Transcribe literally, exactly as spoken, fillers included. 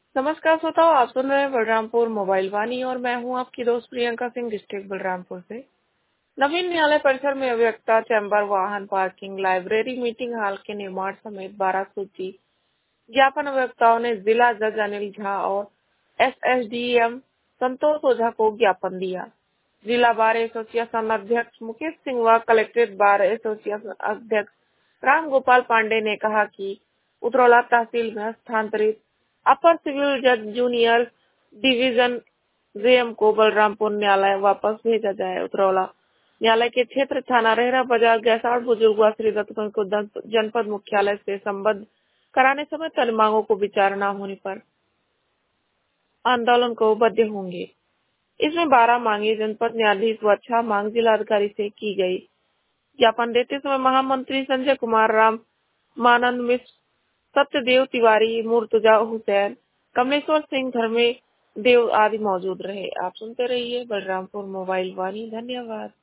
नमस्कार श्रोताओ, आप सुन रहे हैं बलरामपुर मोबाइल वाणी और मैं हूं आपकी दोस्त प्रियंका सिंह, डिस्ट्रिक्ट बलरामपुर से। नवीन न्यायालय परिसर में अव्यवस्था, चैम्बर, वाहन पार्किंग, लाइब्रेरी, मीटिंग हॉल के निर्माण समेत बारह सूची ज्ञापन अभियंताओं ने जिला जज अनिल झा और एसएसडीएम संतोष ओझा को ज्ञापन दिया। जिला बार एसोसिएशन अध्यक्ष मुकेश सिंह व कलेक्ट्रेट बार एसोसिएशन अध्यक्ष राम गोपाल पांडे ने कहा कि उतरौला तहसील में स्थानांतरित अपर सिविल जज जूनियर डिवीजन जेएम को बलरामपुर न्यायालय वापस भेजा जाए। उतरौला न्यायालय के क्षेत्र थाना रेहरा बाजार गैसाड़ बुजुर्ग व श्री दत्तगंज को जनपद मुख्यालय से संबद्ध कराने समेत अन्य मांगों को विचार न होने पर आंदोलन को बद्ध होंगे। इसमें बारह मांगे जनपद न्यायाधीश व छह मांग जिलाधिकारी से की गई। ज्ञापन देते समय महामंत्री संजय कुमार, राम मानंद मिश्र, सत्यदेव तिवारी, मुर्तजा हुसैन, कमलेश्वर सिंह, धर्मे देव आदि मौजूद रहे। आप सुनते रहिए बलरामपुर मोबाइल वाणी। धन्यवाद।